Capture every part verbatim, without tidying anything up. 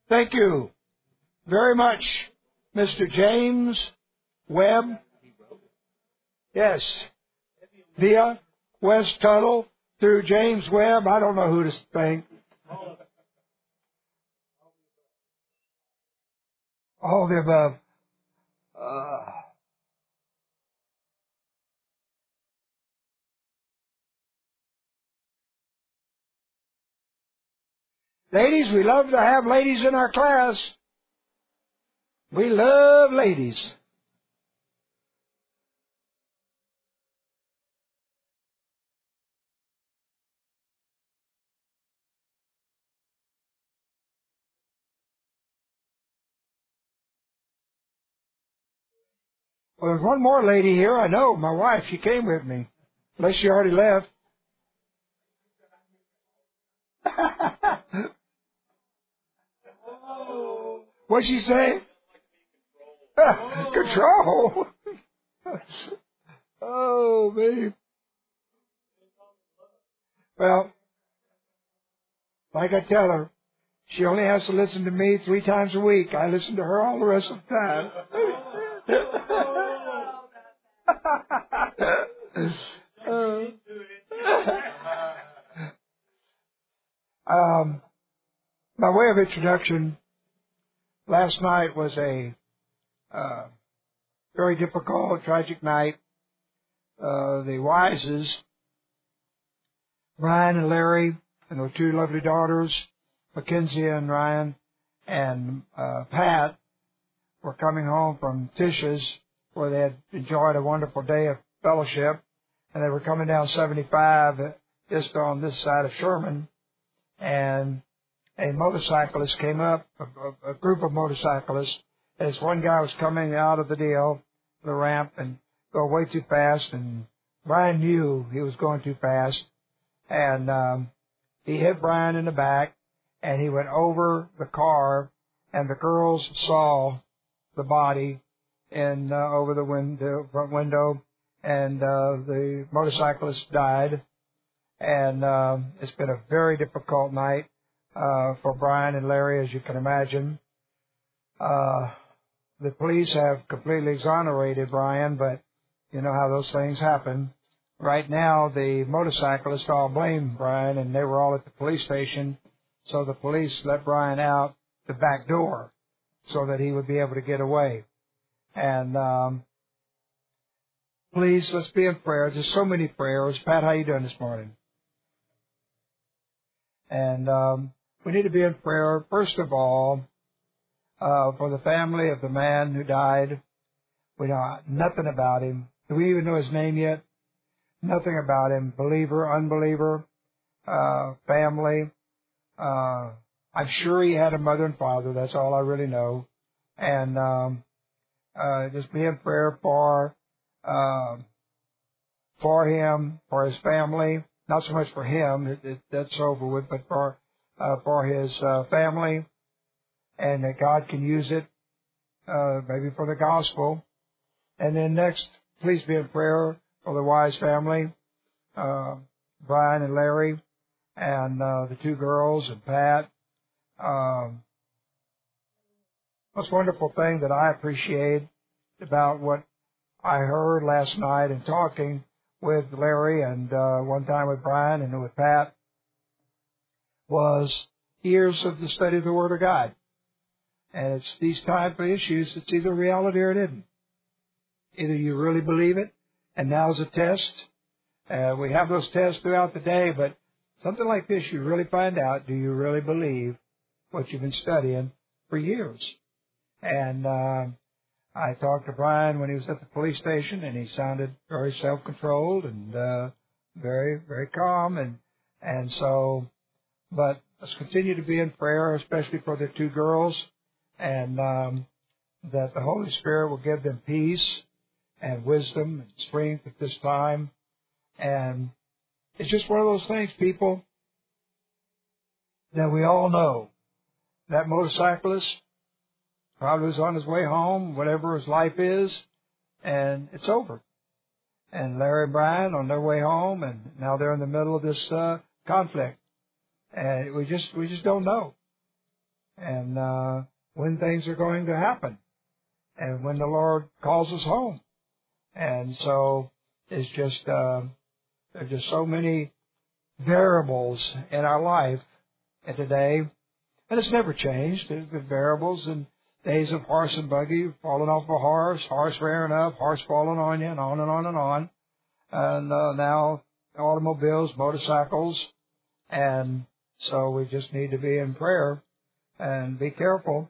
Thank you very much, Mister James Webb. Yes. Via West Tuttle through James Webb. I don't know who to thank. All the above. Uh, ladies, we love to have ladies in our class. We love ladies. Well, there's one more lady here. I know, my wife. She came with me. Unless she already left. What'd she say? Control. Oh, babe. Well, like I tell her, she only has to listen to me three times a week. I listen to her all the rest of the time. uh, um, by way of introduction, last night was a uh, very difficult, tragic night. Uh, the Wises, Brian and Larry, and their two lovely daughters, Mackenzie and Ryan, and uh, Pat, were coming home from Tisha's, where they had enjoyed a wonderful day of fellowship, and they were coming down seventy-five just on this side of Sherman, and a motorcyclist came up, a, a, a group of motorcyclists, as one guy was coming out of the deal, the ramp, and go way too fast, and Brian knew he was going too fast, and um, he hit Brian in the back, and he went over the car, and the girls saw the body in uh, over the window, front window, and uh, the motorcyclist died. And um, it's been a very difficult night uh, for Brian and Larry, as you can imagine. Uh, the police have completely exonerated Brian, but you know how those things happen. Right now, the motorcyclists all blame Brian, and they were all at the police station, so the police let Brian out the back door so that he would be able to get away. And um, please, let's be in prayer. There's so many prayers. Pat, how you doing this morning? And um, we need to be in prayer, first of all, uh, for the family of the man who died. We know nothing about him. Do we even know his name yet? Nothing about him. Believer, unbeliever, uh, family. Uh, I'm sure he had a mother and father. That's all I really know. And um, uh, just be in prayer for uh, for him, for his family. Not so much for him, it, it, that's over with, but for uh, for his uh, family, and that God can use it uh, maybe for the gospel. And then next, please be in prayer for the Wise family, uh, Brian and Larry, and uh, the two girls and Pat. Um, most wonderful thing that I appreciate about what I heard last night in talking with Larry and uh, one time with Brian and with Pat was years of the study of the Word of God. And it's these type of issues, it's either reality or it isn't. Either you really believe it, and now's a test. Uh, we have those tests throughout the day, but something like this, you really find out, do you really believe what you've been studying for years? And uh, I talked to Brian when he was at the police station, and he sounded very self-controlled and uh, very, very calm. And and so, but let's continue to be in prayer, especially for the two girls, and um, that the Holy Spirit will give them peace and wisdom and strength at this time. And it's just one of those things, people, that we all know. That motorcyclist probably was on his way home, whatever his life is, and it's over. And Larry and Brian on their way home, and now they're in the middle of this uh, conflict. And we just we just don't know. and uh, when things are going to happen, and when the Lord calls us home. And so it's just, uh, there are just so many variables in our life today, and it's never changed. There's been variables and days of horse and buggy, falling off a horse, horse rearing up, horse falling on you, and on and on and on. And uh, now automobiles, motorcycles, and so we just need to be in prayer and be careful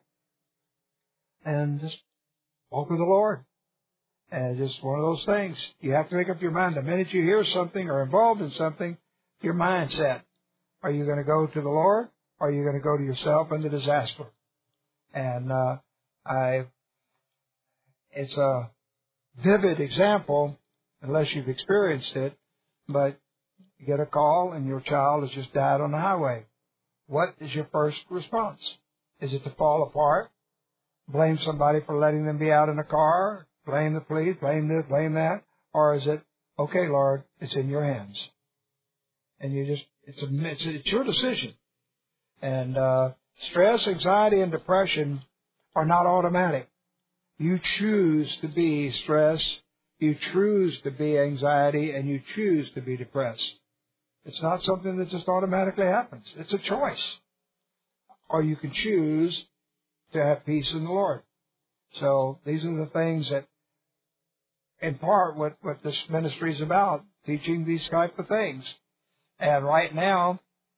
and just walk with the Lord. And it's just one of those things. You have to make up your mind. The minute you hear something or involved in something, your mindset. Are you going to go to the Lord, or are you going to go to yourself and the disaster? And uh, I, it's a vivid example, unless you've experienced it, but you get a call and your child has just died on the highway. What is your first response? Is it to fall apart? Blame somebody for letting them be out in the car? Blame the police? Blame this? Blame that? Or is it, okay, Lord, it's in your hands? And you just, it's a, it's, it's your decision. And uh, stress, anxiety, and depression are not automatic. You choose to be stressed, you choose to be anxiety, and you choose to be depressed. It's not something that just automatically happens. It's a choice. Or you can choose to have peace in the Lord. So these are the things that, in part, what, what this ministry is about, teaching these type of things. And right now,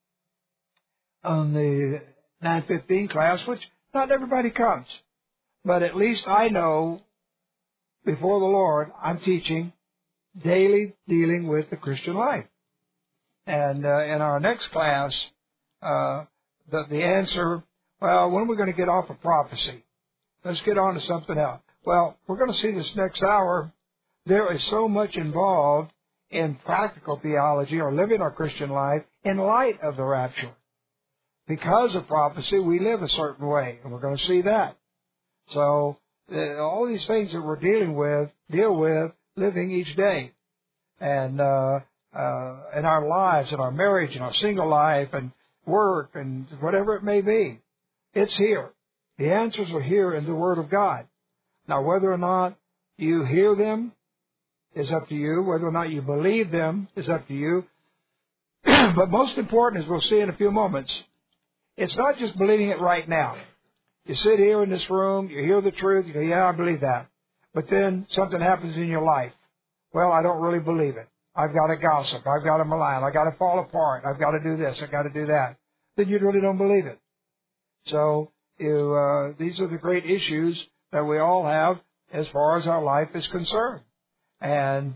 on the nine fifteen class, which not everybody comes, but at least I know before the Lord, I'm teaching daily dealing with the Christian life. And uh, in our next class, uh, the, the answer, well, when are we going to get off of prophecy? Let's get on to something else. Well, we're going to see this next hour. There is so much involved in practical theology or living our Christian life in light of the rapture. Because of prophecy, we live a certain way, and we're going to see that. So uh, all these things that we're dealing with, deal with living each day. And uh, uh, in our lives, in our marriage, in our single life, and work, and whatever it may be, it's here. The answers are here in the Word of God. Now, whether or not you hear them is up to you. Whether or not you believe them is up to you. But most important, as we'll see in a few moments, it's not just believing it right now. You sit here in this room, you hear the truth, you go, yeah, I believe that. But then something happens in your life. Well, I don't really believe it. I've got to gossip. I've got to malign. I've got to fall apart. I've got to do this. I've got to do that. Then you really don't believe it. So you, uh, these are the great issues that we all have as far as our life is concerned. And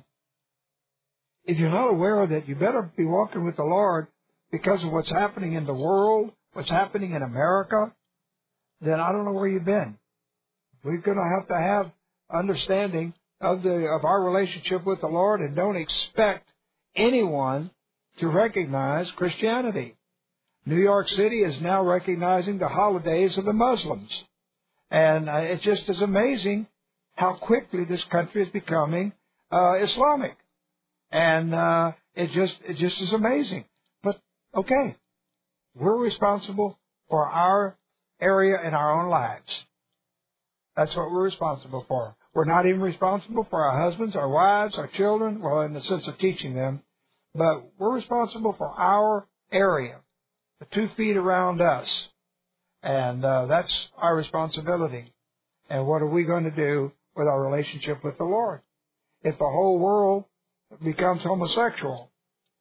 if you're not aware of that, you better be walking with the Lord because of what's happening in the world, what's happening in America, then I don't know where you've been. We're going to have to have understanding of the of our relationship with the Lord, and don't expect anyone to recognize Christianity. New York City is now recognizing the holidays of the Muslims. And uh, it just is amazing how quickly this country is becoming uh, Islamic. And uh, it just it just is amazing. But, okay, we're responsible for our area in our own lives. That's what we're responsible for. We're not even responsible for our husbands, our wives, our children, well, in the sense of teaching them, but we're responsible for our area, the two feet around us. And uh, that's our responsibility. And what are we going to do with our relationship with the Lord? If the whole world becomes homosexual,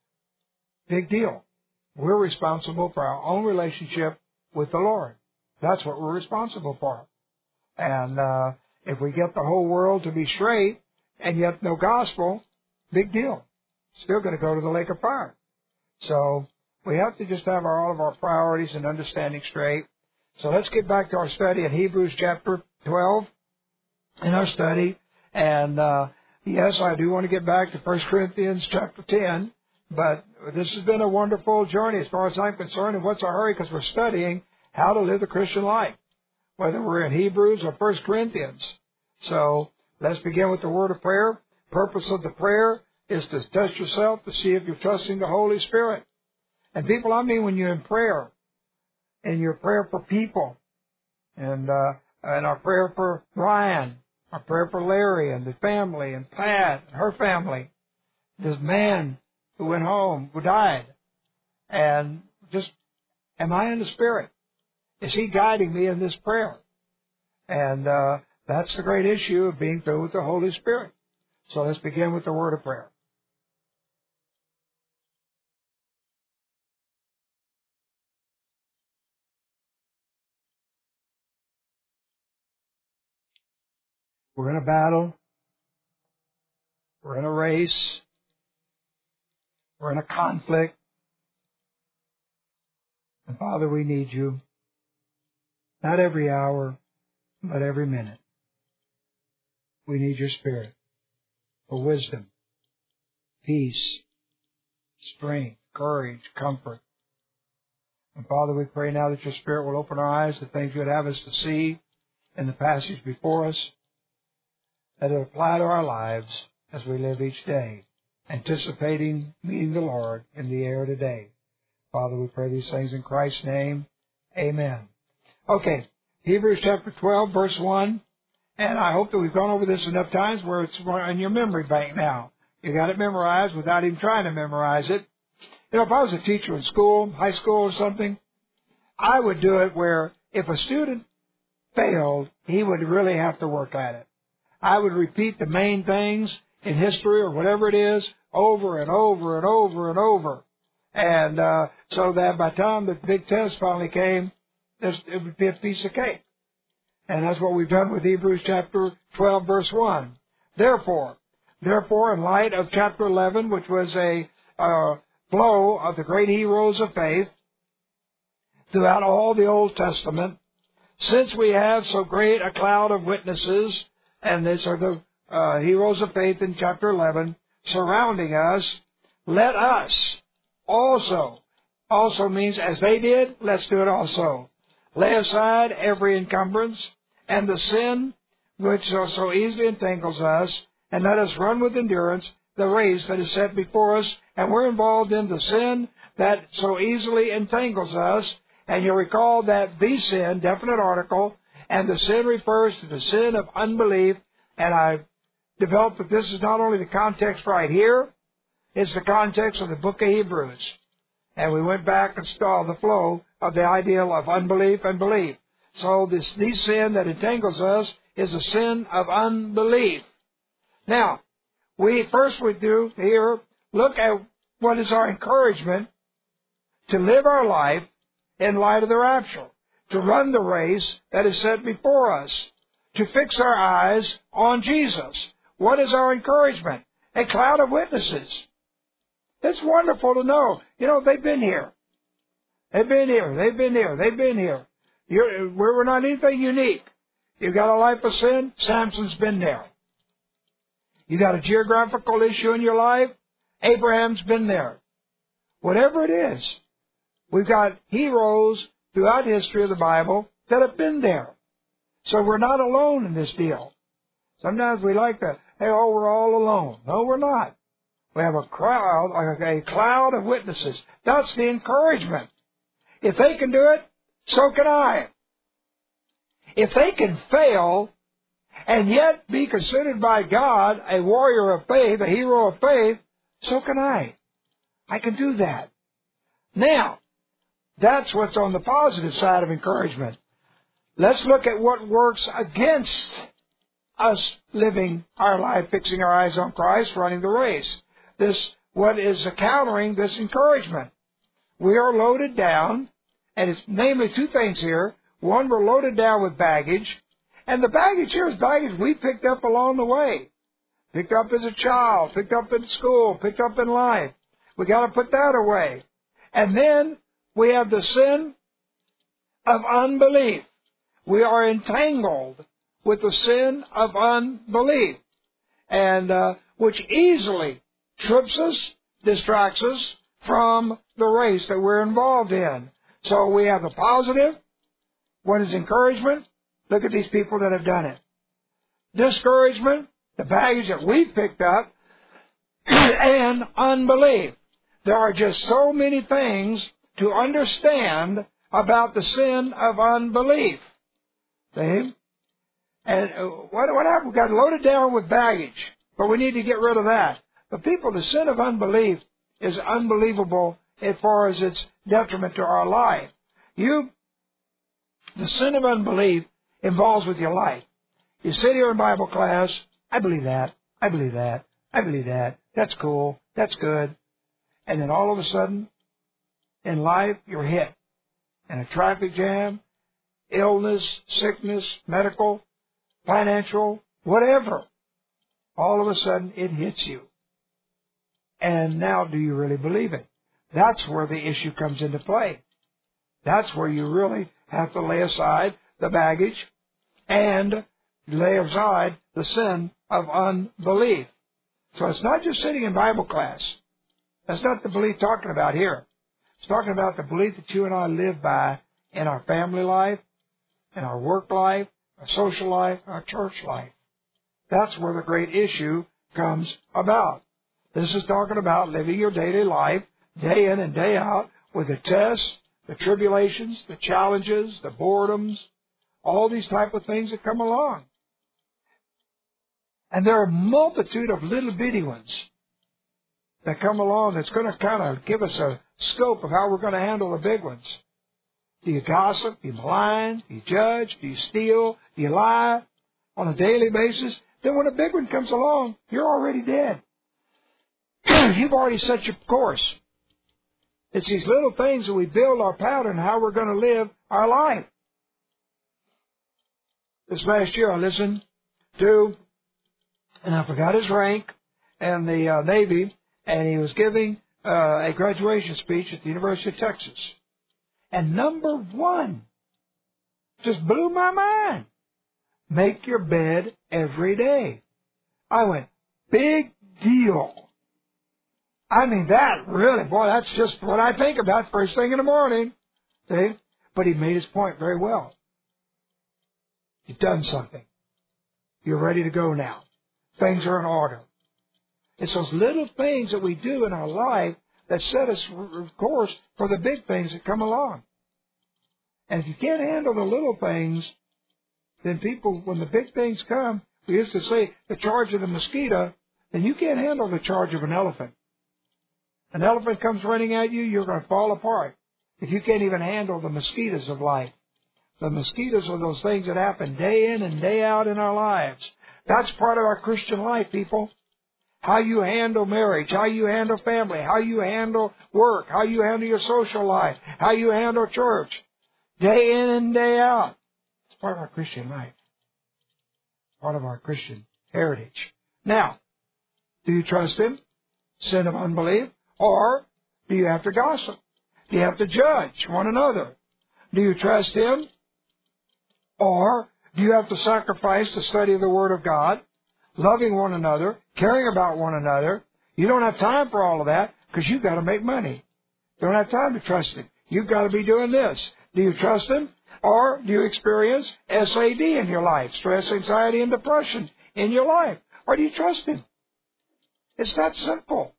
big deal. We're responsible for our own relationship with the Lord. That's what we're responsible for. And uh, if we get the whole world to be straight and yet no gospel, big deal. Still going to go to the lake of fire. So we have to just have our, all of our priorities and understanding straight. So let's get back to our study in Hebrews chapter twelve in our study. And uh, yes, I do want to get back to First Corinthians chapter ten. But this has been a wonderful journey as far as I'm concerned. And what's our hurry? Because we're studying how to live the Christian life, whether we're in Hebrews or First Corinthians. So let's begin with the word of prayer. Purpose of the prayer is to test yourself to see if you're trusting the Holy Spirit. And people, I mean when you're in prayer, in your prayer for people, and uh, and our prayer for Ryan, our prayer for Larry and the family, and Pat and her family, this man who went home, who died, and just, am I in the Spirit? Is He guiding me in this prayer? And uh, that's the great issue of being filled with the Holy Spirit. So let's begin with the word of prayer. We're in a battle. We're in a race. We're in a conflict. And Father, we need You. Not every hour, but every minute. We need Your Spirit for wisdom, peace, strength, courage, comfort. And Father, we pray now that Your Spirit will open our eyes to things You would have us to see in the passage before us, that it will apply to our lives as we live each day, anticipating meeting the Lord in the air today. Father, we pray these things in Christ's name. Amen. Okay, Hebrews chapter twelve, verse one. And I hope that we've gone over this enough times where it's in your memory bank now. You got it memorized without even trying to memorize it. You know, if I was a teacher in school, high school or something, I would do it where if a student failed, he would really have to work at it. I would repeat the main things in history or whatever it is over and over and over and over. And uh, so that by the time the big test finally came, it would be a piece of cake. And that's what we've done with Hebrews chapter twelve, verse one. Therefore, therefore, in light of chapter eleven, which was a uh, flow of the great heroes of faith throughout all the Old Testament, since we have so great a cloud of witnesses, and these are the uh, heroes of faith in chapter eleven, surrounding us, let us also, also means as they did, let's do it also. Lay aside every encumbrance and the sin which so easily entangles us, and let us run with endurance the race that is set before us. And we're involved in the sin that so easily entangles us. And you'll recall that the sin, definite article, and the sin refers to the sin of unbelief. And I've developed that this is not only the context right here, it's the context of the book of Hebrews. And we went back and saw the flow of the ideal of unbelief and belief. So this, this sin that entangles us is a sin of unbelief. Now, we first we do here look at what is our encouragement to live our life in light of the rapture, to run the race that is set before us, to fix our eyes on Jesus. What is our encouragement? A cloud of witnesses. It's wonderful to know. You know, they've been here. They've been here. They've been here. They've been here. You're, we're not anything unique. You've got a life of sin, Samson's been there. You got a geographical issue in your life, Abraham's been there. Whatever it is, we've got heroes throughout history of the Bible that have been there. So we're not alone in this deal. Sometimes we like to, hey, oh, we're all alone. No, we're not. We have a crowd, a cloud of witnesses. That's the encouragement. If they can do it, so can I. If they can fail and yet be considered by God a warrior of faith, a hero of faith, so can I. I can do that. Now, that's what's on the positive side of encouragement. Let's look at what works against us living our life, fixing our eyes on Christ, running the race. This, what is countering this encouragement? We are loaded down, and it's namely two things here. One, we're loaded down with baggage, and the baggage here is baggage we picked up along the way. Picked up as a child, picked up in school, picked up in life. We got to put that away. And then we have the sin of unbelief. We are entangled with the sin of unbelief, and uh, which easily trips us, distracts us from the race that we're involved in. So we have the positive. What is encouragement? Look at these people that have done it. Discouragement, the baggage that we've picked up, and unbelief. There are just so many things to understand about the sin of unbelief. See? And what, what happened? We got loaded down with baggage, but we need to get rid of that. But people, the sin of unbelief is unbelievable as far as its detriment to our life. You, the sin of unbelief involves with your life. You sit here in Bible class, I believe that, I believe that, I believe that, that's cool, that's good. And then all of a sudden, in life, you're hit. In a traffic jam, illness, sickness, medical, financial, whatever. All of a sudden, it hits you. And now, do you really believe it? That's where the issue comes into play. That's where you really have to lay aside the baggage and lay aside the sin of unbelief. So it's not just sitting in Bible class. That's not the belief talking about here. It's talking about the belief that you and I live by in our family life, in our work life, our social life, our church life. That's where the great issue comes about. This is talking about living your daily life, day in and day out, with the tests, the tribulations, the challenges, the boredoms, all these type of things that come along. And there are a multitude of little bitty ones that come along that's going to kind of give us a scope of how we're going to handle the big ones. Do you gossip? Do you malign? Do you judge? Do you steal? Do you lie on a daily basis? Then when a big one comes along, you're already dead. You've already set your course. It's these little things that we build our pattern how we're going to live our life. This last year I listened to, and I forgot his rank, in the uh, Navy, and he was giving uh, a graduation speech at the University of Texas. And number one just blew my mind. Make your bed every day. I went, big deal. I mean, that really, boy, that's just what I think about first thing in the morning. See? But he made his point very well. You've done something. You're ready to go now. Things are in order. It's those little things that we do in our life that set us, of course, for the big things that come along. And if you can't handle the little things, then people, when the big things come, we used to say the charge of the mosquito, then you can't handle the charge of an elephant. An elephant comes running at you, you're going to fall apart if you can't even handle the mosquitoes of life. The mosquitoes are those things that happen day in and day out in our lives. That's part of our Christian life, people. How you handle marriage, how you handle family, how you handle work, how you handle your social life, how you handle church, day in and day out. It's part of our Christian life, part of our Christian heritage. Now, do you trust Him? Sin of unbelief? Or do you have to gossip? Do you have to judge one another? Do you trust Him? Or do you have to sacrifice the study of the Word of God, loving one another, caring about one another? You don't have time for all of that because you've got to make money. You don't have time to trust Him. You've got to be doing this. Do you trust Him? Or do you experience S A D in your life, stress, anxiety, and depression in your life? Or do you trust Him? It's that simple.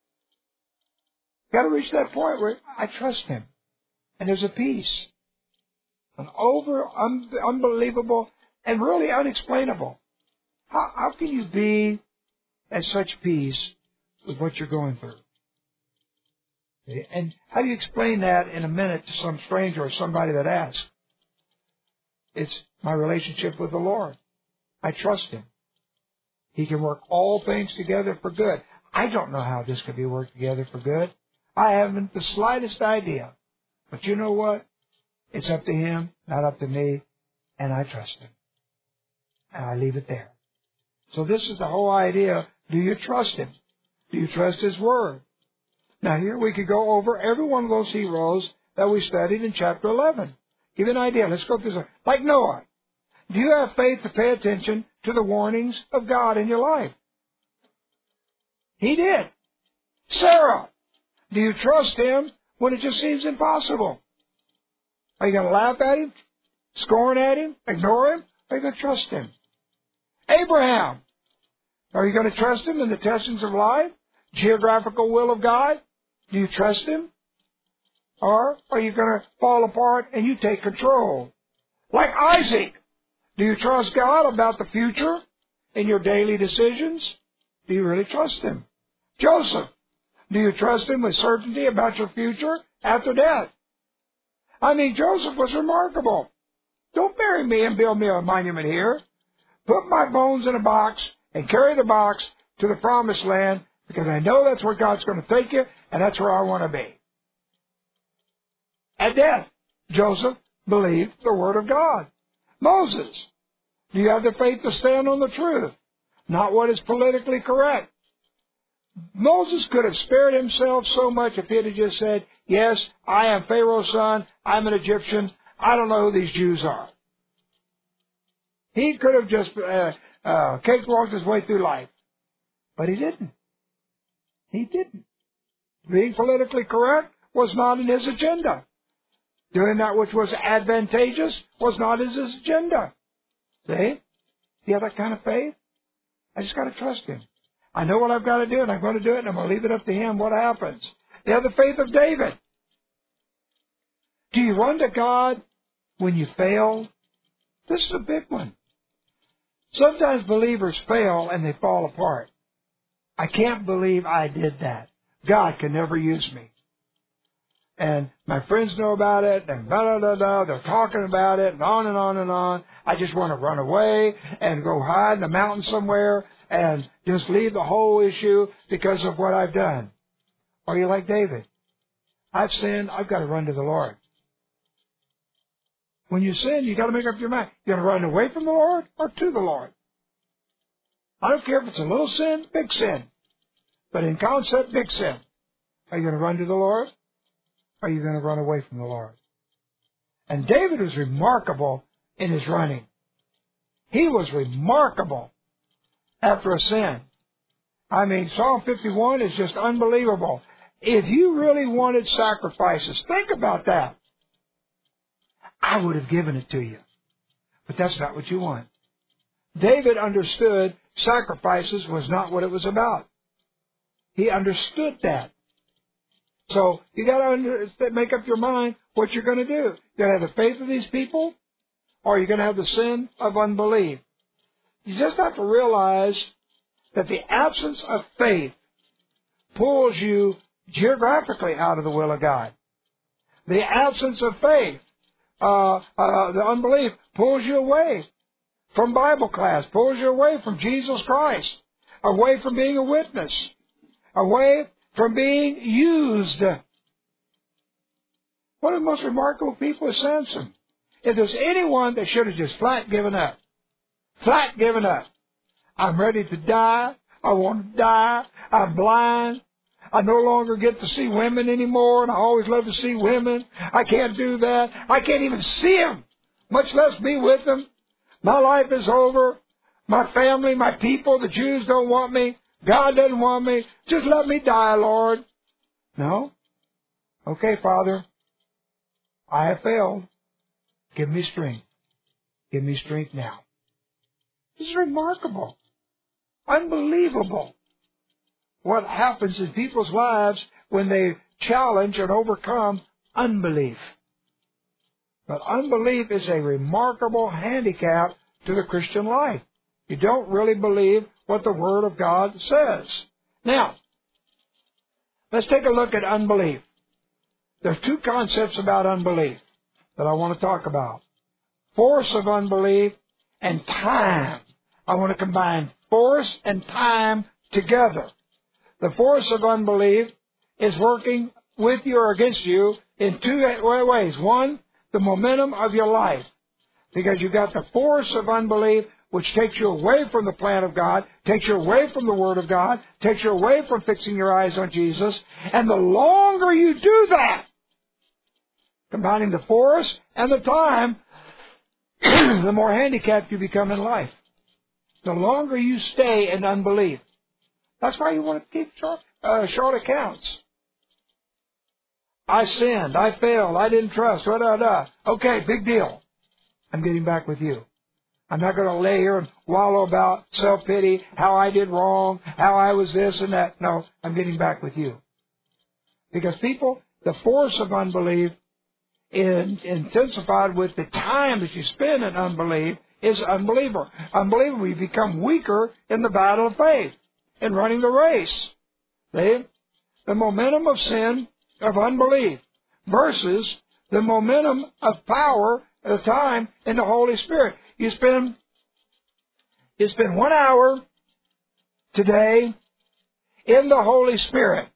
You've got to reach that point where I trust Him. And there's a peace. An over, un, unbelievable, and really unexplainable. How, how can you be at such peace with what you're going through? And how do you explain that in a minute to some stranger or somebody that asks? It's my relationship with the Lord. I trust Him. He can work all things together for good. I don't know how this could be worked together for good. I haven't the slightest idea. But you know what? It's up to Him, not up to me, and I trust Him. And I leave it there. So this is the whole idea. Do you trust Him? Do you trust His Word? Now here we could go over every one of those heroes that we studied in chapter eleven. Give you an idea. Let's go through this. Like Noah. Do you have faith to pay attention to the warnings of God in your life? He did. Sarah. Do you trust Him when it just seems impossible? Are you going to laugh at Him? Scorn at Him? Ignore Him? Or are you going to trust Him? Abraham. Are you going to trust Him in the testings of life? Geographical will of God? Do you trust Him? Or are you going to fall apart and you take control? Like Isaac. Do you trust God about the future in your daily decisions? Do you really trust Him? Joseph. Do you trust Him with certainty about your future after death? I mean, Joseph was remarkable. Don't bury me and build me a monument here. Put my bones in a box and carry the box to the promised land, because I know that's where God's going to take you, and that's where I want to be. At death, Joseph believed the Word of God. Moses, do you have the faith to stand on the truth, not what is politically correct? Moses could have spared himself so much if he had just said, yes, I am Pharaoh's son, I'm an Egyptian, I don't know who these Jews are. He could have just uh, uh, cakewalked his way through life. But he didn't. He didn't. Being politically correct was not in his agenda. Doing that which was advantageous was not his agenda. See? Do you have that kind of faith? I just got to trust Him. I know what I've got to do, and I'm going to do it, and I'm going to leave it up to Him what happens. You have the faith of David. Do you run to God when you fail? This is a big one. Sometimes believers fail and they fall apart. I can't believe I did that. God can never use me. And my friends know about it, and blah, blah, blah, blah. They're talking about it, and on and on and on. I just want to run away and go hide in a mountain somewhere and just leave the whole issue because of what I've done. Are you like David? I've sinned, I've got to run to the Lord. When you sin, you got to make up your mind. You're going to run away from the Lord or to the Lord. I don't care if it's a little sin, big sin. But in concept, big sin. Are you going to run to the Lord? Or are you going to run away from the Lord? And David was remarkable in his running. He was remarkable after a sin. I mean, Psalm fifty-one is just unbelievable. If you really wanted sacrifices, think about that. I would have given it to you. But that's not what you want. David understood sacrifices was not what it was about. He understood that. So you got to make up your mind what you're going to do. You're going to have the faith of these people, or you're going to have the sin of unbelief. You just have to realize that the absence of faith pulls you geographically out of the will of God. The absence of faith, uh, uh, the unbelief, pulls you away from Bible class, pulls you away from Jesus Christ, away from being a witness, away from being used. One of the most remarkable people is Samson. If there's anyone that should have just flat given up, flat given up. I'm ready to die. I want to die. I'm blind. I no longer get to see women anymore, and I always love to see women. I can't do that. I can't even see them, much less be with them. My life is over. My family, my people, the Jews don't want me. God doesn't want me. Just let me die, Lord. No. Okay, Father. I have failed. Give me strength. Give me strength now. This is remarkable. Unbelievable. What happens in people's lives when they challenge and overcome unbelief. But unbelief is a remarkable handicap to the Christian life. You don't really believe what the Word of God says. Now, let's take a look at unbelief. There's two concepts about unbelief that I want to talk about. Force of unbelief and time. I want to combine force and time together. The force of unbelief is working with you or against you in two ways. One, the momentum of your life. Because you've got the force of unbelief, which takes you away from the plan of God, takes you away from the Word of God, takes you away from fixing your eyes on Jesus. And the longer you do that, combining the force and the time, the more handicapped you become in life. The longer you stay in unbelief. That's why you want to keep short, uh, short accounts. I sinned. I failed. I didn't trust. Da, da, da. Okay, big deal. I'm getting back with you. I'm not going to lay here and wallow about self-pity, how I did wrong, how I was this and that. No, I'm getting back with you. Because people, the force of unbelief in, intensified with the time that you spend in unbelief is unbeliever. Unbeliever, we become weaker in the battle of faith, in running the race. See? The momentum of sin, of unbelief, versus the momentum of power at a time in the Holy Spirit. You spend, you spend one hour today in the Holy Spirit.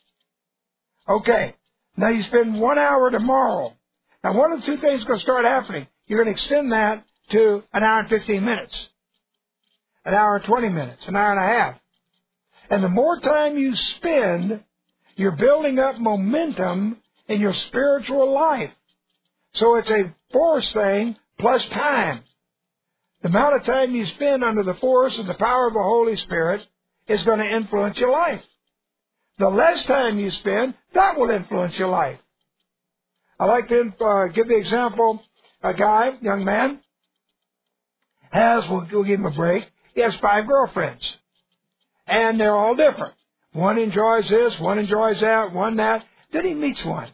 Okay. Now you spend one hour tomorrow. Now one of the two things is going to start happening. You're going to extend that to an hour and fifteen minutes. An hour and twenty minutes. An hour and a half. And the more time you spend, you're building up momentum in your spiritual life. So it's a force thing plus time. The amount of time you spend under the force and the power of the Holy Spirit is going to influence your life. The less time you spend, that will influence your life. I like to uh, give the example, a guy, young man, has, we'll, we'll give him a break, he has five girlfriends. And they're all different. One enjoys this, one enjoys that, one that. Then he meets one.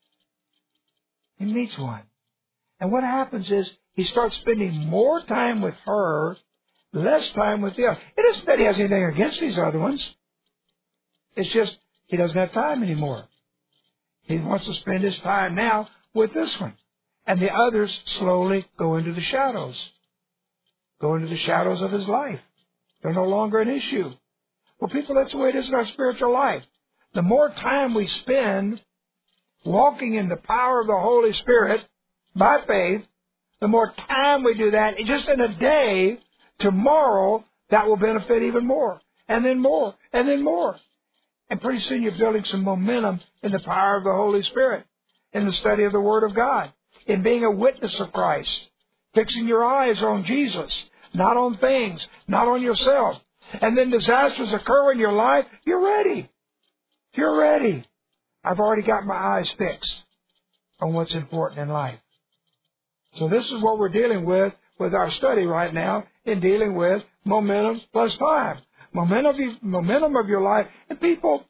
He meets one. And what happens is he starts spending more time with her, less time with the other. It isn't that he has anything against these other ones. It's just he doesn't have time anymore. He wants to spend his time now with this one. And the others slowly go into the shadows. Go into the shadows of his life. They're no longer an issue. Well, people, that's the way it is in our spiritual life. The more time we spend walking in the power of the Holy Spirit by faith, the more time we do that, just in a day, tomorrow, that will benefit even more. And then more. And then more. And pretty soon you're building some momentum in the power of the Holy Spirit, in the study of the Word of God, in being a witness of Christ, fixing your eyes on Jesus, not on things, not on yourself. And then disasters occur in your life, you're ready. You're ready. I've already got my eyes fixed on what's important in life. So this is what we're dealing with with our study right now, in dealing with momentum plus time. Momentum of, your, momentum of your life. And people,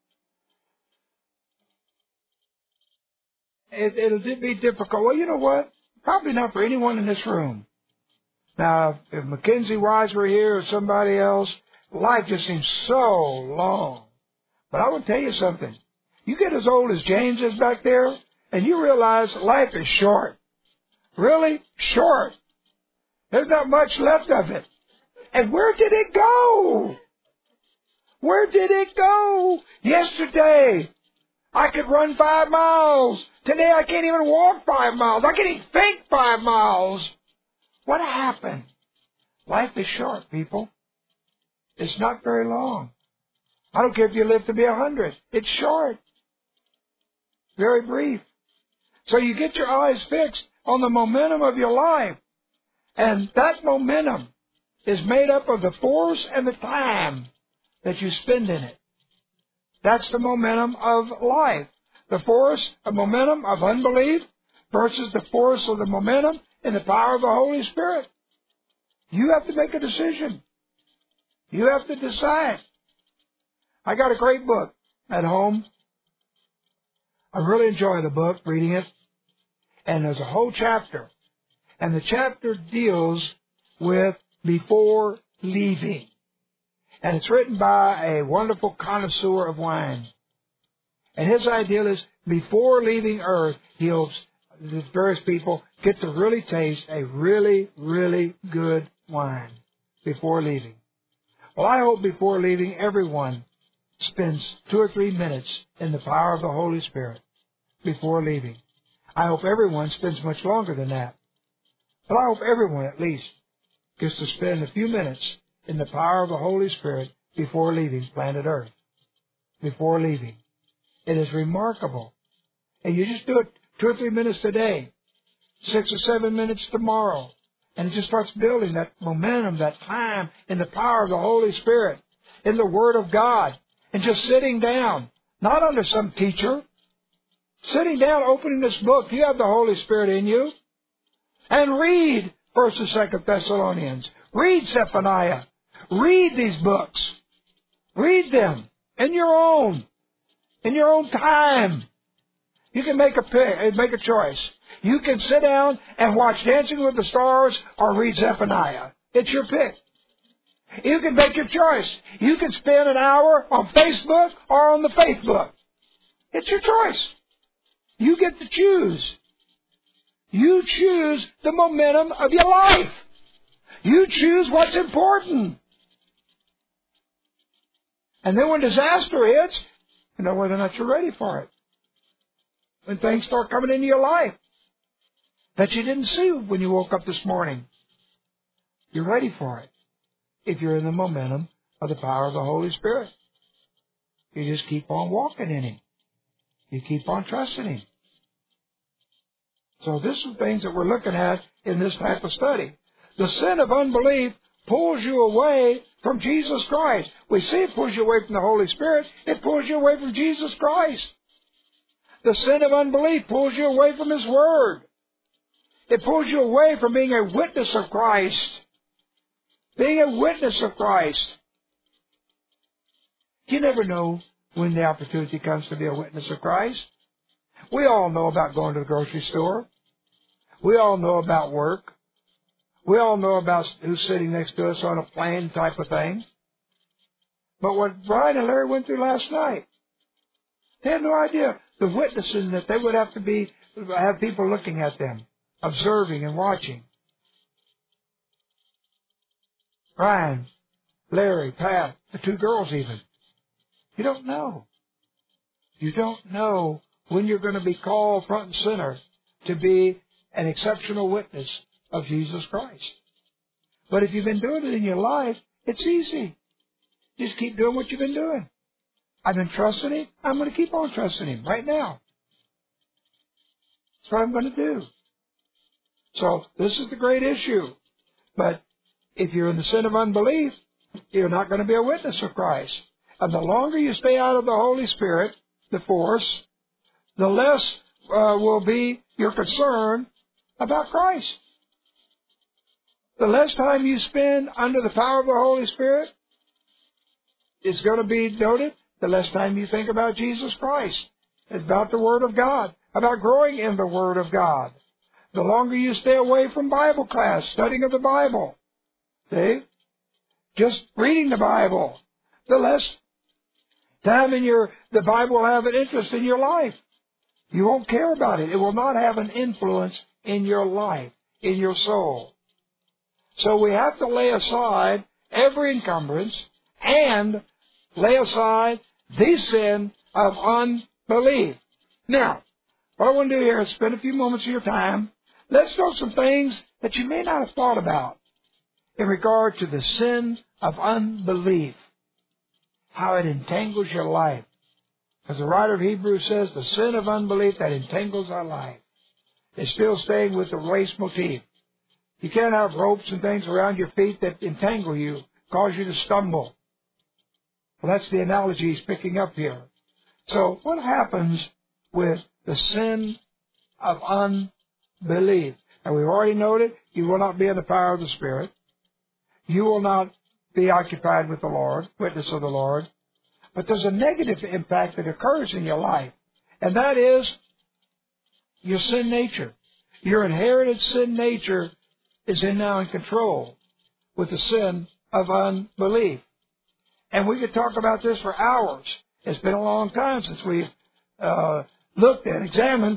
it, it'll be difficult. Well, you know what? Probably not for anyone in this room. Now, if Mackenzie Wise were here or somebody else, life just seems so long. But I will tell you something. You get as old as James is back there, and you realize life is short. Really short. There's not much left of it. And where did it go? Where did it go? Yesterday, I could run five miles. Today, I can't even walk five miles. I can't even think five miles. What happened? Life is short, people. It's not very long. I don't care if you live to be a hundred. It's short. Very brief. So you get your eyes fixed on the momentum of your life. And that momentum is made up of the force and the time that you spend in it. That's the momentum of life. The force, the momentum of unbelief versus the force of the momentum in the power of the Holy Spirit. You have to make a decision. You have to decide. I got a great book at home. I really enjoy the book, reading it. And there's a whole chapter. And the chapter deals with before leaving. And it's written by a wonderful connoisseur of wine. And his ideal is before leaving earth, he'll, these various people get to really taste a really, really good wine before leaving. Well, I hope before leaving, everyone spends two or three minutes in the power of the Holy Spirit before leaving. I hope everyone spends much longer than that. But I hope everyone at least gets to spend a few minutes in the power of the Holy Spirit before leaving planet Earth. Before leaving. It is remarkable. And you just do it two or three minutes today, six or seven minutes tomorrow. And it just starts building that momentum, that time in the power of the Holy Spirit, in the Word of God. And just sitting down, not under some teacher. Sitting down, opening this book. You have the Holy Spirit in you. And read First and Second Thessalonians. Read Zephaniah. Read these books. Read them in your own, in your own time. You can make a pick, make a choice. You can sit down and watch Dancing with the Stars or read Zephaniah. It's your pick. You can make your choice. You can spend an hour on Facebook or on the Faith book. It's your choice. You get to choose. You choose the momentum of your life. You choose what's important. And then when disaster hits, you know whether or not you're ready for it. When things start coming into your life that you didn't see when you woke up this morning, you're ready for it. If you're in the momentum of the power of the Holy Spirit, you just keep on walking in Him. You keep on trusting Him. So this is things that we're looking at in this type of study. The sin of unbelief pulls you away from Jesus Christ. We see it pulls you away from the Holy Spirit. It pulls you away from Jesus Christ. The sin of unbelief pulls you away from His Word. It pulls you away from being a witness of Christ. Being a witness of Christ. You never know when the opportunity comes to be a witness of Christ. We all know about going to the grocery store. We all know about work. We all know about who's sitting next to us on a plane type of thing. But what Brian and Larry went through last night, they had no idea the witnesses that they would have to be, have people looking at them, observing and watching. Brian, Larry, Pat, the two girls even. You don't know. You don't know when you're going to be called front and center to be an exceptional witness of Jesus Christ. But if you've been doing it in your life, it's easy. Just keep doing what you've been doing. I've been trusting Him. I'm going to keep on trusting Him right now. That's what I'm going to do. So this is the great issue. But if you're in the sin of unbelief, you're not going to be a witness of Christ. And the longer you stay out of the Holy Spirit, the force, the less uh, will be your concern about Christ. The less time you spend under the power of the Holy Spirit is going to be noted, the less time you think about Jesus Christ. It's about the Word of God, about growing in the Word of God. The longer you stay away from Bible class, studying of the Bible, see, just reading the Bible, the less time in your, the Bible will have an interest in your life. You won't care about it. It will not have an influence in your life, in your soul. So we have to lay aside every encumbrance and lay aside the sin of unbelief. Now, what I want to do here is spend a few moments of your time. Let's know some things that you may not have thought about in regard to the sin of unbelief, how it entangles your life. As the writer of Hebrews says, the sin of unbelief that entangles our life is still staying with the race motif. You can't have ropes and things around your feet that entangle you, cause you to stumble. Well, that's the analogy he's picking up here. So what happens with the sin of unbelief? And we've already noted, you will not be in the power of the Spirit. You will not be occupied with the Lord, witness of the Lord. But there's a negative impact that occurs in your life, and that is your sin nature. Your inherited sin nature is in now in control with the sin of unbelief. And we could talk about this for hours. It's been a long time since we've uh, looked at, examined,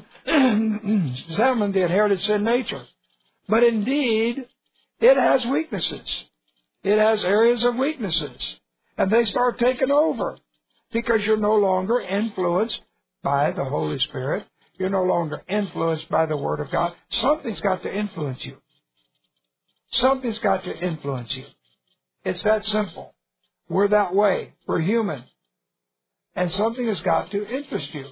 examined the inherited sin nature. But indeed, it has weaknesses. It has areas of weaknesses. And they start taking over because you're no longer influenced by the Holy Spirit. You're no longer influenced by the Word of God. Something's got to influence you. Something's got to influence you. It's that simple. We're that way. We're human. And something has got to interest you.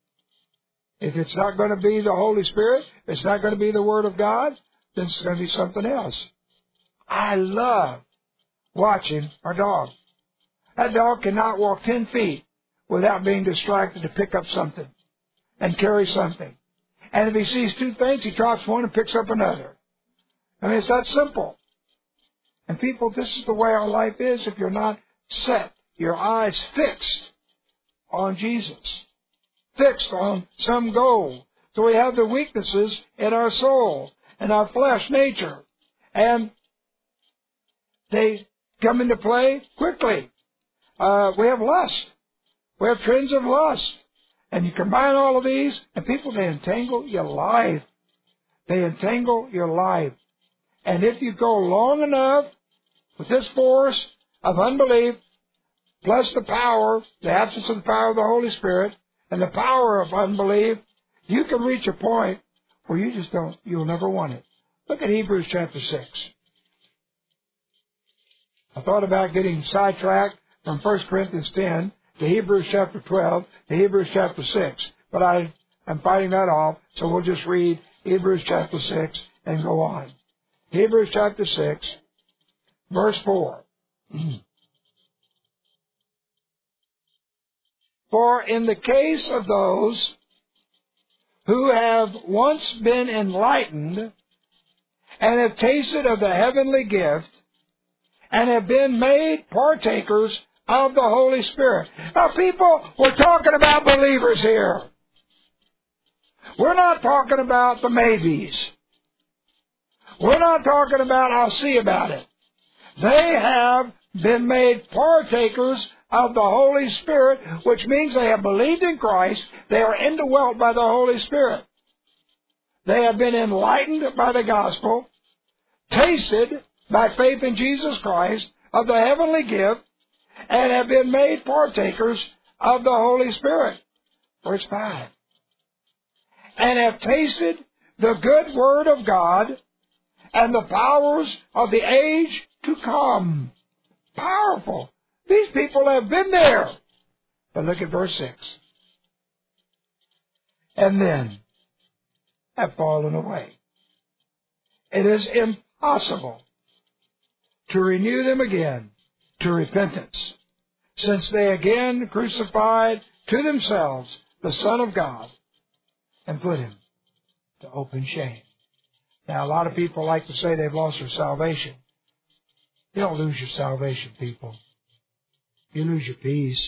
If it's not going to be the Holy Spirit, if it's not going to be the Word of God, then it's going to be something else. I love watching our dog. That dog cannot walk ten feet without being distracted to pick up something and carry something. And if he sees two things, he drops one and picks up another. I mean, it's that simple. And people, this is the way our life is if you're not set, your eyes fixed on Jesus. fixed on some goal. So we have the weaknesses in our soul and our flesh nature. And they come into play quickly. Uh, we have lust. We have trends of lust. And you combine all of these, and people, they entangle your life. They entangle your life. And if you go long enough with this force of unbelief, plus the power, the absence of the power of the Holy Spirit, and the power of unbelief, you can reach a point where you just don't, you'll never want it. Look at Hebrews chapter six. I thought about getting sidetracked from First Corinthians ten to Hebrews chapter twelve to Hebrews chapter six. But I am fighting that off, so we'll just read Hebrews chapter six and go on. Hebrews chapter six, verse four. For in the case of those who have once been enlightened and have tasted of the heavenly gift and have been made partakers of the Holy Spirit. Now, people, we're talking about believers here. We're not talking about the maybes. We're not talking about I'll see about it. They have been made partakers of the Holy Spirit, which means they have believed in Christ. They are indwelt by the Holy Spirit. They have been enlightened by the gospel, tasted by faith in Jesus Christ of the heavenly gift, and have been made partakers of the Holy Spirit. Verse five. And have tasted the good word of God and the powers of the age to come. Powerful. These people have been there. But look at verse six. And then have fallen away. It is impossible to renew them again to repentance, since they again crucified to themselves the Son of God and put Him to open shame. Now, a lot of people like to say they've lost their salvation. You don't lose your salvation, people. You lose your peace.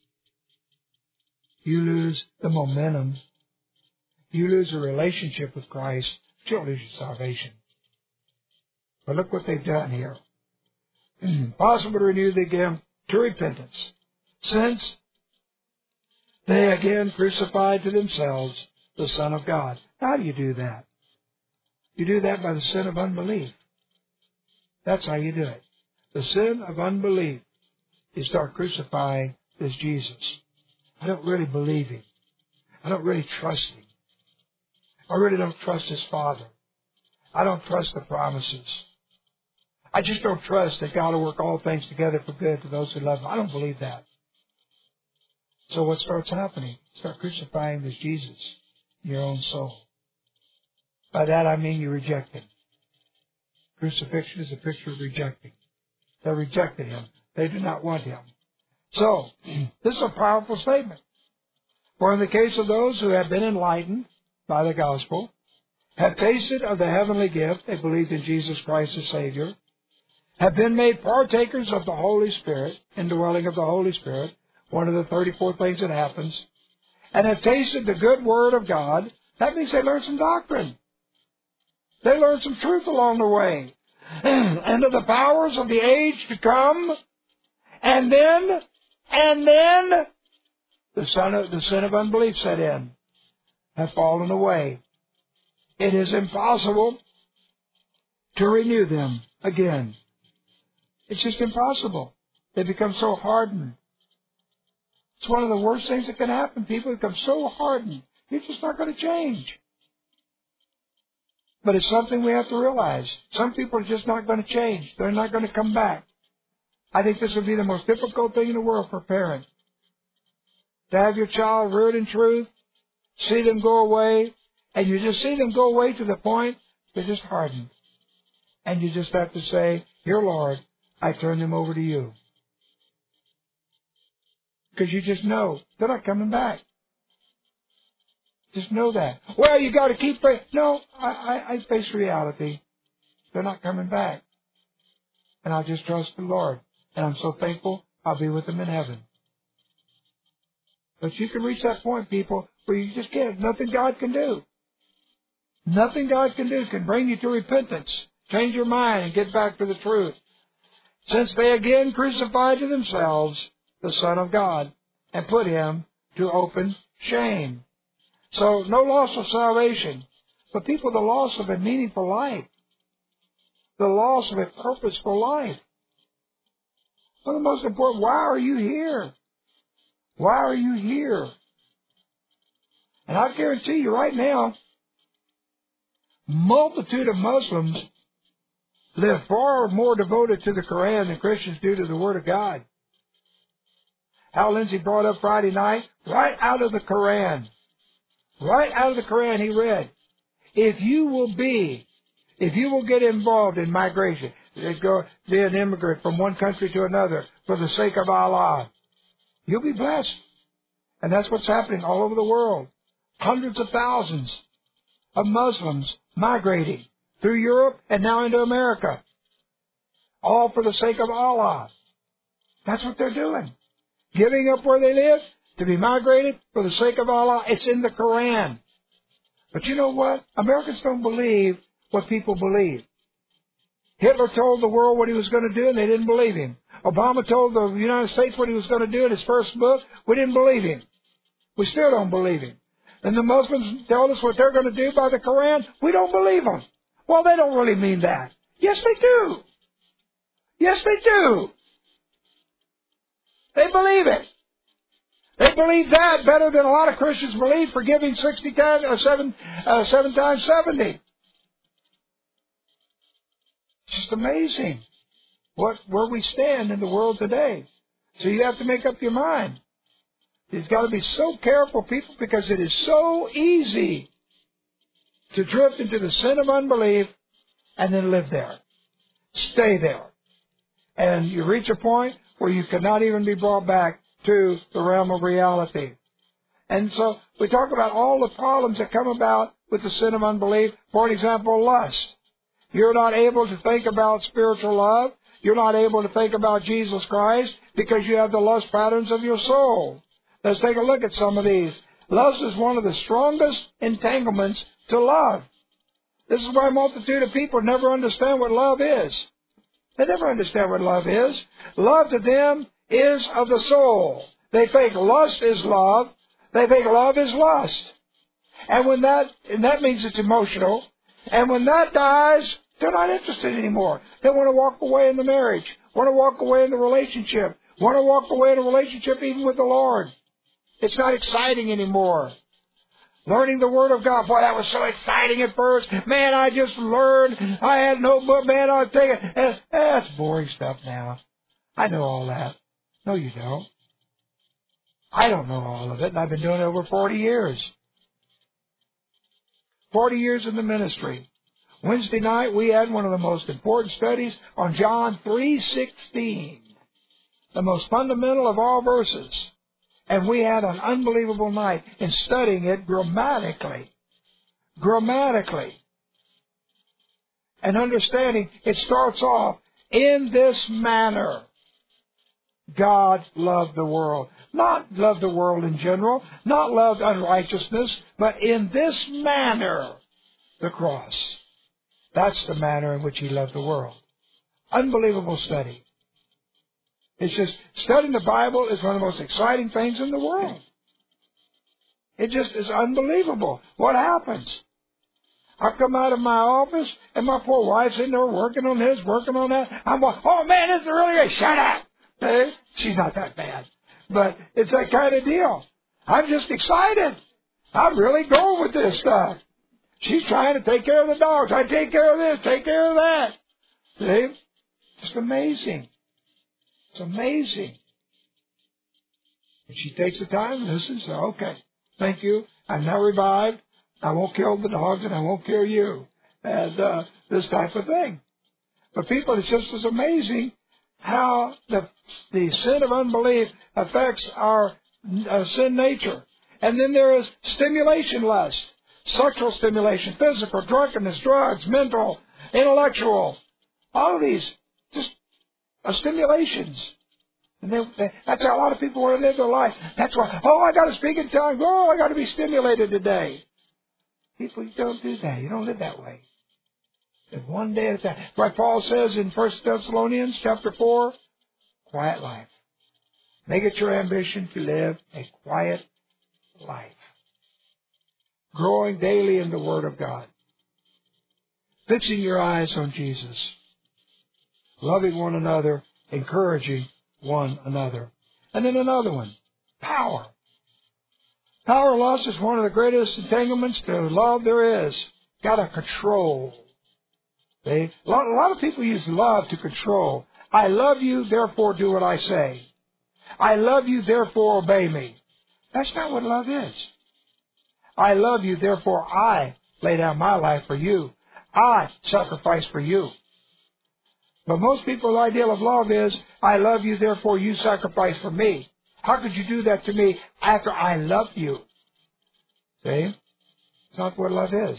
You lose the momentum. You lose a relationship with Christ. But you don't lose your salvation. But look what they've done here. Possible to renew them again to repentance, since they again crucified to themselves the Son of God. How do you do that? You do that by the sin of unbelief. That's how you do it. The sin of unbelief. You start crucifying this Jesus. I don't really believe Him. I don't really trust Him. I really don't trust His Father. I don't trust the promises. I just don't trust that God will work all things together for good to those who love Him. I don't believe that. So what starts happening? Start crucifying this Jesus in your own soul. By that I mean you reject Him. Crucifixion is a picture of rejecting. They rejected Him. They do not want Him. So, this is a powerful statement. For in the case of those who have been enlightened by the gospel, have tasted of the heavenly gift, they believed in Jesus Christ as Savior, have been made partakers of the Holy Spirit, indwelling of the Holy Spirit, one of the thirty-four things that happens, and have tasted the good word of God. That means they learned some doctrine. They learned some truth along the way. And of the powers of the age to come, and then, and then, the son of, the sin of unbelief set in, have fallen away. It is impossible to renew them again. It's just impossible. They become so hardened. It's one of the worst things that can happen. People become so hardened. You're just not going to change. But it's something we have to realize. Some people are just not going to change. They're not going to come back. I think this would be the most difficult thing in the world for a parent. To have your child reared in truth, see them go away, and you just see them go away to the point they're just hardened. And you just have to say, "Here, Lord, I turn them over to you." Because you just know they're not coming back. Just know that. Well, you got to keep praying. No, I, I, I face reality. They're not coming back. And I'll just trust the Lord. And I'm so thankful I'll be with them in heaven. But you can reach that point, people, where you just can't. Nothing God can do. Nothing God can do can bring you to repentance, change your mind, and get back to the truth. Since they again crucified to themselves the Son of God and put Him to open shame. So, no loss of salvation. But people, the loss of a meaningful life. The loss of a purposeful life. One of the most important, why are you here? Why are you here? And I guarantee you right now, multitude of Muslims live far more devoted to the Quran than Christians do to the Word of God. Hal Lindsey brought up Friday night, right out of the Quran. Right out of the Quran he read, if you will be, if you will get involved in migration, go be an immigrant from one country to another for the sake of Allah, you'll be blessed. And that's what's happening all over the world. Hundreds of thousands of Muslims migrating through Europe and now into America. All for the sake of Allah. That's what they're doing. Giving up where they live to be migrated for the sake of Allah. It's in the Quran. But you know what? Americans don't believe what people believe. Hitler told the world what he was going to do, and they didn't believe him. Obama told the United States what he was going to do in his first book. We didn't believe him. We still don't believe him. And the Muslims tell us what they're going to do by the Quran. We don't believe them. Well, they don't really mean that. Yes, they do. Yes, they do. They believe it. They believe that better than a lot of Christians believe forgiving sixty times, uh, seven, uh, seven times seventy. It's just amazing what where we stand in the world today. So you have to make up your mind. You've got to be so careful, people, because it is so easy to drift into the sin of unbelief and then live there. Stay there. And you reach a point where you cannot even be brought back to the realm of reality. And so we talk about all the problems that come about with the sin of unbelief. For example, lust. You're not able to think about spiritual love. You're not able to think about Jesus Christ because you have the lust patterns of your soul. Let's take a look at some of these. Lust is one of the strongest entanglements to love. This is why a multitude of people never understand what love is. They never understand what love is. Love to them is of the soul. They think lust is love. They think love is lust. And when that, and that means it's emotional. And when that dies, they're not interested anymore. They want to walk away in the marriage. Want to walk away in the relationship. Want to walk away in a relationship even with the Lord. It's not exciting anymore. Learning the Word of God. Boy, that was so exciting at first. Man, I just learned. I had no book. Man, I was taking it. That's boring stuff now. I know all that. No, you don't. I don't know all of it, and I've been doing it over forty years. forty years in the ministry. Wednesday night, we had one of the most important studies on John three sixteen. The most fundamental of all verses. And we had an unbelievable night in studying it grammatically. Grammatically. And understanding it starts off, in this manner, God loved the world. Not loved the world in general, not loved unrighteousness, but in this manner, the cross. That's the manner in which He loved the world. Unbelievable study. It's just, studying the Bible is one of the most exciting things in the world. It just is unbelievable what happens. I come out of my office, and my poor wife's in there working on this, working on that. I'm going, oh man, this is really great. Shut up. Hey, she's not that bad. But it's that kind of deal. I'm just excited. I'm really going with this stuff. She's trying to take care of the dogs. I take care of this, take care of that. See? Just amazing. It's amazing. And she takes the time and listens. So, okay, thank you. I'm now revived. I won't kill the dogs and I won't kill you. And uh, this type of thing. But people, it's just as amazing how the the sin of unbelief affects our uh, sin nature. And then there is stimulation lust. Sexual stimulation, physical, drunkenness, drugs, mental, intellectual. All of these just are stimulations. And they, they, that's how a lot of people want to live their life. That's why, oh, I got to speak in tongues. Oh, I got to be stimulated today. People, you don't do that. You don't live that way. Live one day at a time. That's why Paul says in First Thessalonians chapter four, quiet life. Make it your ambition to live a quiet life. Growing daily in the Word of God. Fixing your eyes on Jesus. Loving one another. Encouraging one another. And then another one. Power. Power lust is one of the greatest entanglements to love there is. Got to control. See? A lot, a lot of people use love to control. I love you, therefore do what I say. I love you, therefore obey me. That's not what love is. I love you, therefore I lay down my life for you. I sacrifice for you. But most people's ideal of love is, I love you, therefore you sacrifice for me. How could you do that to me after I love you? See? It's not what love is.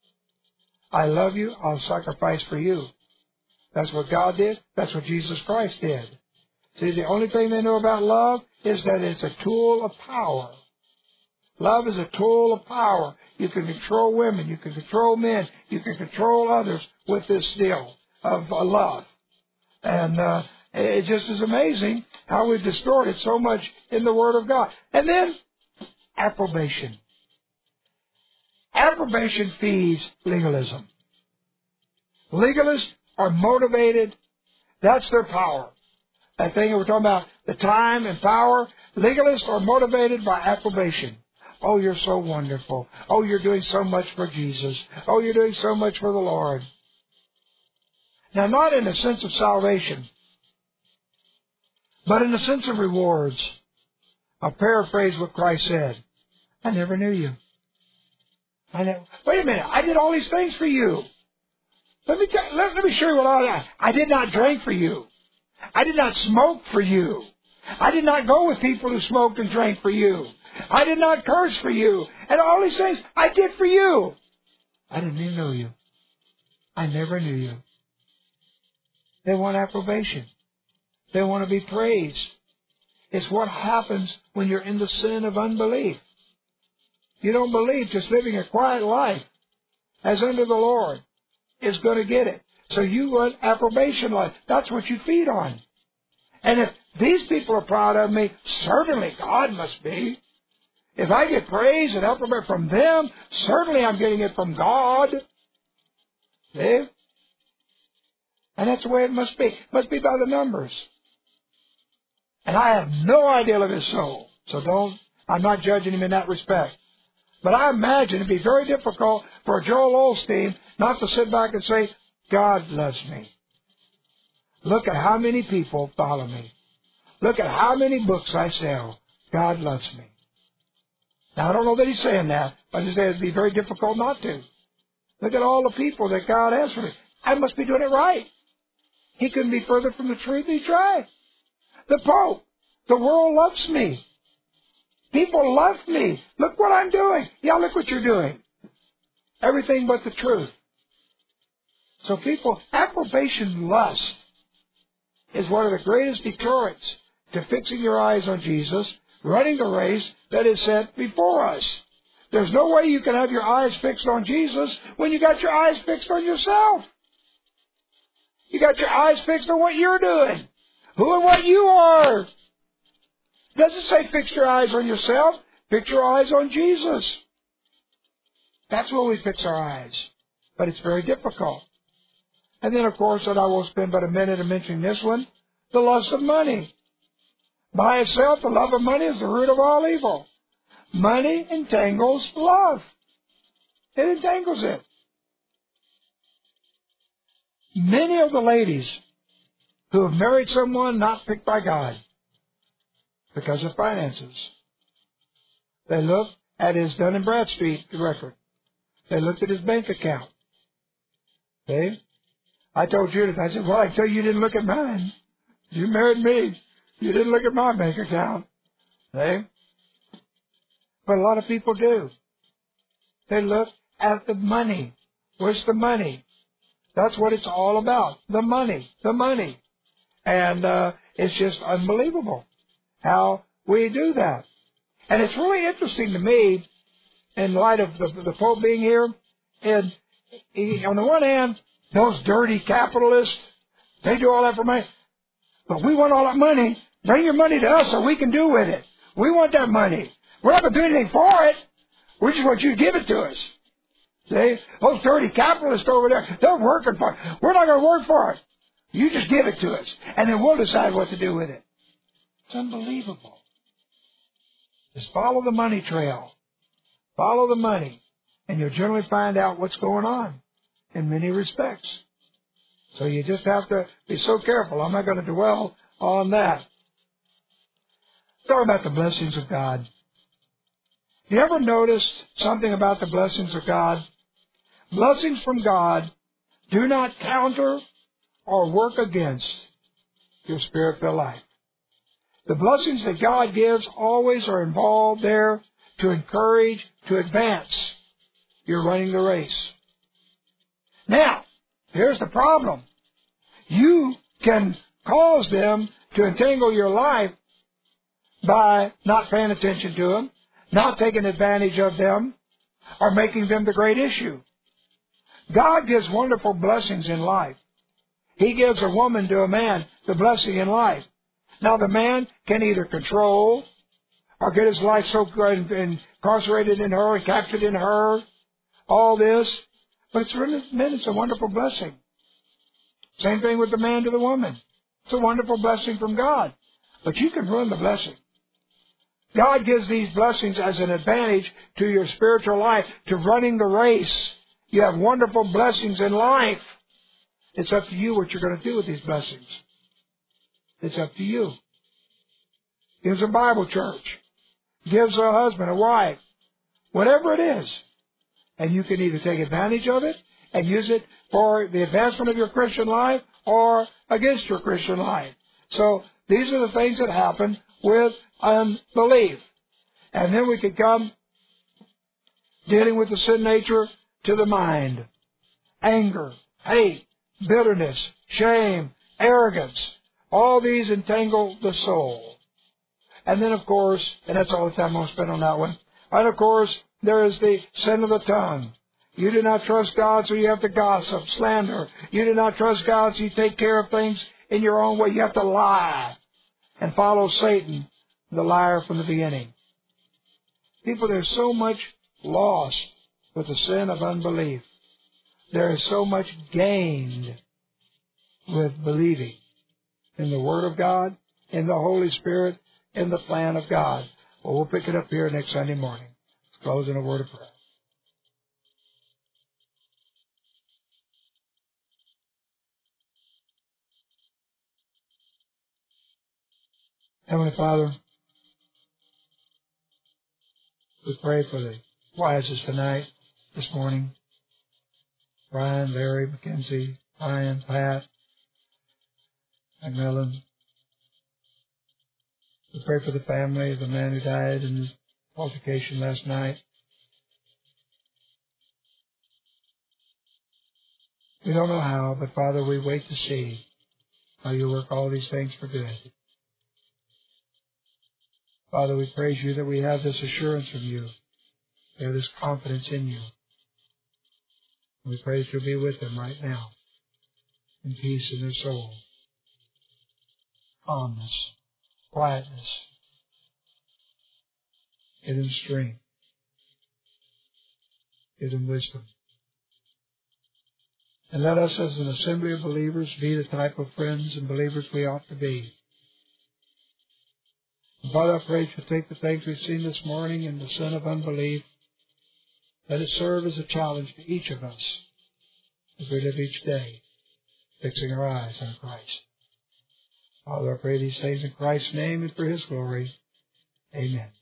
I love you, I'll sacrifice for you. That's what God did. That's what Jesus Christ did. See, the only thing they know about love is that it's a tool of power. Love is a tool of power. You can control women. You can control men. You can control others with this deal of uh, love. And uh, it just is amazing how we've distorted so much in the Word of God. And then, approbation. Approbation feeds legalism. Legalists are motivated. That's their power. That thing that we're talking about, the time and power. Legalists are motivated by approbation. Oh, you're so wonderful. Oh, you're doing so much for Jesus. Oh, you're doing so much for the Lord. Now, not in the sense of salvation, but in the sense of rewards. I'll paraphrase what Christ said. I never knew you. I never, wait a minute. I did all these things for you. Let me, tell, let, let me show you what I did. I did not drink for you. I did not smoke for you. I did not go with people who smoked and drank for you. I did not curse for you. And all these things I did for you. I didn't even know you. I never knew you. They want approbation. They want to be praised. It's what happens when you're in the sin of unbelief. You don't believe just living a quiet life as under the Lord is going to get it. So you want approbation life. That's what you feed on. And if these people are proud of me, certainly God must be. If I get praise and approbation from them, certainly I'm getting it from God. See? And that's the way it must be. It must be by the numbers. And I have no idea of his soul. So don't, I'm not judging him in that respect. But I imagine it'd be very difficult for Joel Osteen not to sit back and say, God loves me. Look at how many people follow me. Look at how many books I sell. God loves me. Now, I don't know that he's saying that. I just say it'd be very difficult not to. Look at all the people that God has for me. I must be doing it right. He couldn't be further from the truth. He tried. The Pope. The world loves me. People love me. Look what I'm doing. Yeah, look what you're doing. Everything but the truth. So people, approbation lust is one of the greatest deterrents to fixing your eyes on Jesus, running the race that is set before us. There's no way you can have your eyes fixed on Jesus when you got your eyes fixed on yourself. You got your eyes fixed on what you're doing, who and what you are. It doesn't say fix your eyes on yourself. Fix your eyes on Jesus. That's where we fix our eyes. But it's very difficult. And then, of course, and I will spend but a minute in mentioning this one, the lust of money. By itself, the love of money is the root of all evil. Money entangles love. It entangles it. Many of the ladies who have married someone not picked by God because of finances, they look at his Dun and Bradstreet record. They looked at his bank account. See? I told Judith, I said, well, I tell you, you didn't look at mine. You married me. You didn't look at my bank account. See? But a lot of people do. They look at the money. Where's the money? That's what it's all about. The money. The money. And uh, It's just unbelievable how we do that. And it's really interesting to me, in light of the, the Pope being here, and he, on the one hand, those dirty capitalists, they do all that for money. But we want all that money. Bring your money to us so we can do with it. We want that money. We're not going to do anything for it. We just want you to give it to us. See? Those dirty capitalists over there, they're working for it. We're not going to work for it. You just give it to us, and then we'll decide what to do with it. It's unbelievable. Just follow the money trail. Follow the money, and you'll generally find out what's going on in many respects. So you just have to be so careful. I'm not going to dwell on that. Talk about the blessings of God. Have you ever noticed something about the blessings of God? Blessings from God do not counter or work against your spirit-filled life. The blessings that God gives always are involved there to encourage, to advance your running the race. Now, here's the problem. You can cause them to entangle your life by not paying attention to them, not taking advantage of them, or making them the great issue. God gives wonderful blessings in life. He gives a woman to a man the blessing in life. Now the man can either control or get his life so incarcerated in her and captured in her, all this. But it's really, man, it's a wonderful blessing. Same thing with the man to the woman. It's a wonderful blessing from God. But you can ruin the blessing. God gives these blessings as an advantage to your spiritual life, to running the race. You have wonderful blessings in life. It's up to you what you're going to do with these blessings. It's up to you. Gives a Bible church. Gives a husband, a wife. Whatever it is. And you can either take advantage of it and use it for the advancement of your Christian life or against your Christian life. So these are the things that happen with unbelief. And then we could come dealing with the sin nature to the mind. Anger, hate, bitterness, shame, arrogance. All these entangle the soul. And then, of course, and that's all the time I'll spend on that one. And, of course, there is the sin of the tongue. You do not trust God, so you have to gossip, slander. You do not trust God, so you take care of things in your own way. You have to lie and follow Satan, the liar from the beginning. People, there's so much lost with the sin of unbelief. There is so much gained with believing in the Word of God, in the Holy Spirit, in the plan of God. Well, we'll pick it up here next Sunday morning. Let's close in a word of prayer. Heavenly Father, we pray for the wisest tonight, this morning. Brian, Larry, Mackenzie, Ryan, Pat, Macmillan. We pray for the family of the man who died in the altercation last night. We don't know how, but Father, we wait to see how you work all these things for good. Father, we praise you that we have this assurance from you. We have this confidence in you. We pray that you'll be with them right now, in peace in their soul, calmness, quietness, give them strength, give them wisdom. And let us as an assembly of believers be the type of friends and believers we ought to be. And Father, I pray that you take the things we've seen this morning in the sin of unbelief. Let it serve as a challenge to each of us as we live each day, fixing our eyes on Christ. Father, I pray these things in Christ's name and for His glory. Amen.